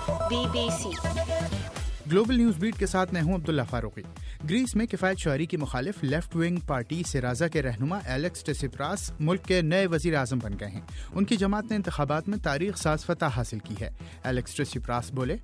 BBC global news beat के साथ मैं हूं अब्दुल्ला फारूकी। ग्रीस में किफ़ायत शुआरी की मुखालिफ लेफ्ट विंग पार्टी सिराजा के रहनुमा एलेक्स टिसिप्रास मुल्क के नए वज़ीर आज़म बन गए हैं। उनकी जमात ने इंतखाबात में तारीख साज फतह हासिल की है। एलेक्स टिसिप्रास बोले,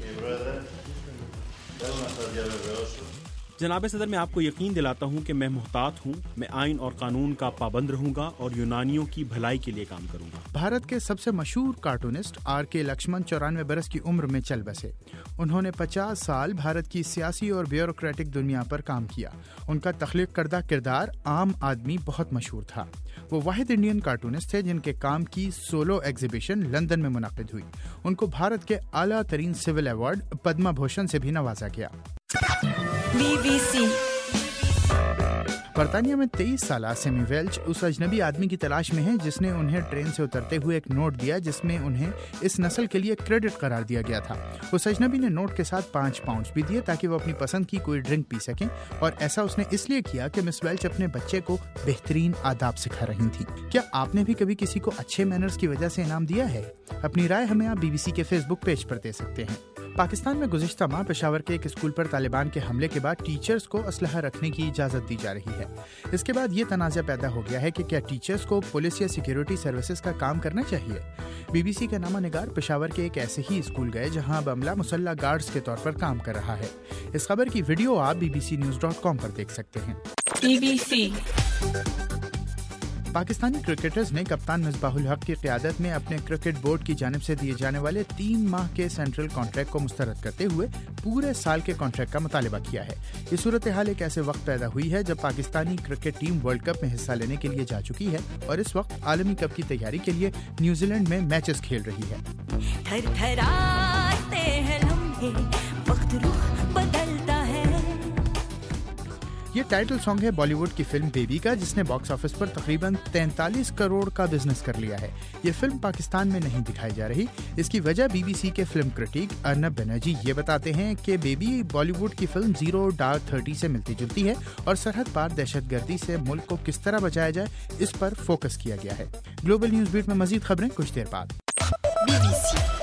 जनाब सदर, मैं आपको यकीन दिलाता हूँ कि मैं मुहतात हूँ। मैं आइन और कानून का पाबंद रहूंगा और यूनानियों की भलाई के लिए काम करूंगा। भारत के सबसे मशहूर कार्टूनिस्ट आर.के. लक्ष्मण 94 बरस की उम्र में चल बसे। उन्होंने 50 साल भारत की सियासी और ब्यूरोक्रेटिक दुनिया पर काम किया। उनका तख्लीक करदा किरदार आम आदमी बहुत मशहूर था। वो वाहिद इंडियन कार्टूनिस्ट थे जिनके काम की सोलो एग्जीबिशन लंदन में मुनक़िद हुई। उनको भारत के आला तरीन सिविल अवार्ड पद्मा भूषण से भी नवाजा गया। BBC बरतानिया में 23 साला सेमी वेल्च उस अजनबी आदमी की तलाश में है जिसने उन्हें ट्रेन से उतरते हुए एक नोट दिया जिसमें उन्हें इस नस्ल के लिए क्रेडिट करार दिया गया था। उस अजनबी ने नोट के साथ 5 पाउंड भी दिए ताकि वो अपनी पसंद की कोई ड्रिंक पी सकें, और ऐसा उसने इसलिए किया कि मिस वेल्च अपने बच्चे को बेहतरीन आदाब सिखा रही थी। क्या आपने भी कभी किसी को अच्छे मैनर्स की वजह से इनाम दिया है? अपनी राय हमें आप BBC के फेसबुक पेज पर दे सकते हैं। पाकिस्तान में गुज़िश्ता माह पेशावर के एक स्कूल पर तालिबान के हमले के बाद टीचर्स को असलहा रखने की इजाज़त दी जा रही है। इसके बाद ये तनाज़ा पैदा हो गया है कि क्या टीचर्स को पुलिस या सिक्योरिटी सर्विसेज का काम करना चाहिए। BBC के नामा निगार पेशावर के एक ऐसे ही स्कूल गए जहां अब अमला मुसल्ला गार्ड्स के तौर पर काम कर रहा है। इस खबर की वीडियो आप bbcnews.com पर देख सकते हैं। BBC पाकिस्तानी क्रिकेटर्स ने कप्तान मिसबाहुल हक की क़यादत में अपने क्रिकेट बोर्ड की जानिब से दिए जाने वाले 3 माह के सेंट्रल कॉन्ट्रैक्ट को मुस्तरद करते हुए पूरे साल के कॉन्ट्रैक्ट का मुतालबा किया है। ये सूरत हाल एक ऐसे वक्त पैदा हुई है जब Pakistani cricket team world cup में हिस्सा लेने के लिए जा चुकी है और इस वक्त आलमी कप की तैयारी के लिए न्यूजीलैंड में मैचेस खेल रही है। थरथराते हैं लम्हे, वक्त रुख बदलता है। ये टाइटल सॉन्ग है बॉलीवुड की फिल्म बेबी का, जिसने बॉक्स ऑफिस पर तकरीबन 43 करोड़ का बिजनेस कर लिया है। ये फिल्म पाकिस्तान में नहीं दिखाई जा रही। इसकी वजह BBC के फिल्म क्रिटिक अर्नब बनर्जी ये बताते हैं कि बेबी बॉलीवुड की फिल्म 0 Dark 30 से मिलती जुलती है और सरहद पार दहशतगर्दी से मुल्क को किस तरह बचाया जाए इस पर फोकस किया गया है। ग्लोबल न्यूज़ बीट में मजीद खबरें कुछ देर बाद। BBC